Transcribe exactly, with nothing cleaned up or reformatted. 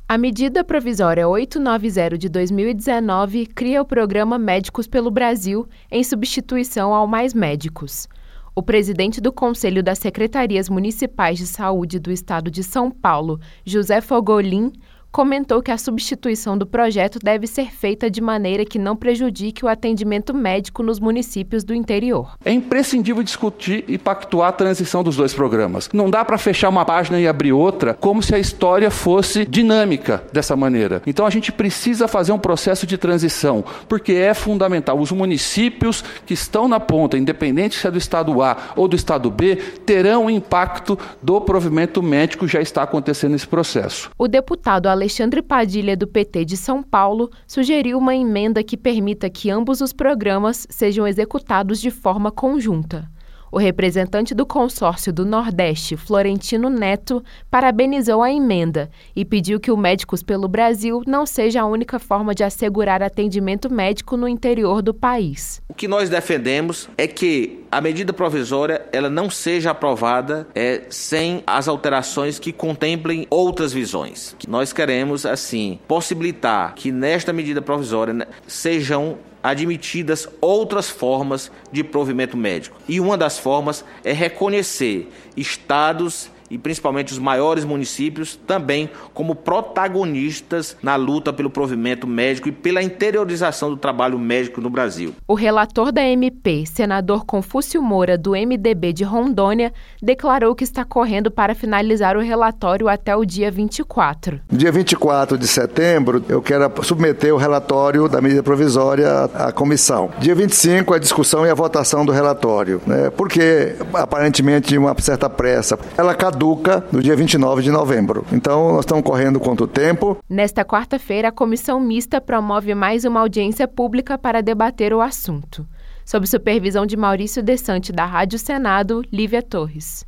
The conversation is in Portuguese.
A medida provisória oitocentos e noventa de dois mil e dezenove cria o programa Médicos pelo Brasil, em substituição ao Mais Médicos. O presidente do Conselho das Secretarias Municipais de Saúde do Estado de São Paulo, José Fogolin, comentou que a substituição do projeto deve ser feita de maneira que não prejudique o atendimento médico nos municípios do interior. É imprescindível discutir e pactuar a transição dos dois programas. Não dá para fechar uma página e abrir outra como se a história fosse dinâmica dessa maneira. Então a gente precisa fazer um processo de transição, porque é fundamental. Os municípios que estão na ponta, independente se é do estado A ou do estado B, terão o impacto do provimento médico, já está acontecendo esse processo. O deputado Alexandre Padilha, do P T de São Paulo, sugeriu uma emenda que permita que ambos os programas sejam executados de forma conjunta. O representante do consórcio do Nordeste, Florentino Neto, parabenizou a emenda e pediu que o Médicos pelo Brasil não seja a única forma de assegurar atendimento médico no interior do país. O que nós defendemos é que a medida provisória ela não seja aprovada é, sem as alterações que contemplem outras visões. Nós queremos, assim, possibilitar que nesta medida provisória sejam admitidas outras formas de provimento médico. E uma das formas é reconhecer estados e principalmente os maiores municípios também como protagonistas na luta pelo provimento médico e pela interiorização do trabalho médico no Brasil. O relator da M P, senador Confúcio Moura, do M D B de Rondônia, declarou que está correndo para finalizar o relatório até o dia vinte e quatro. No dia vinte e quatro de setembro, eu quero submeter o relatório da medida provisória à comissão. Dia vinte e cinco, a discussão e a votação do relatório, né? Porque, aparentemente, uma certa pressa. Ela caduca no dia vinte e nove de novembro. Então, nós estamos correndo quanto tempo? Nesta quarta-feira, a comissão mista promove mais uma audiência pública para debater o assunto. Sob supervisão de Maurício Desante, da Rádio Senado, Lívia Torres.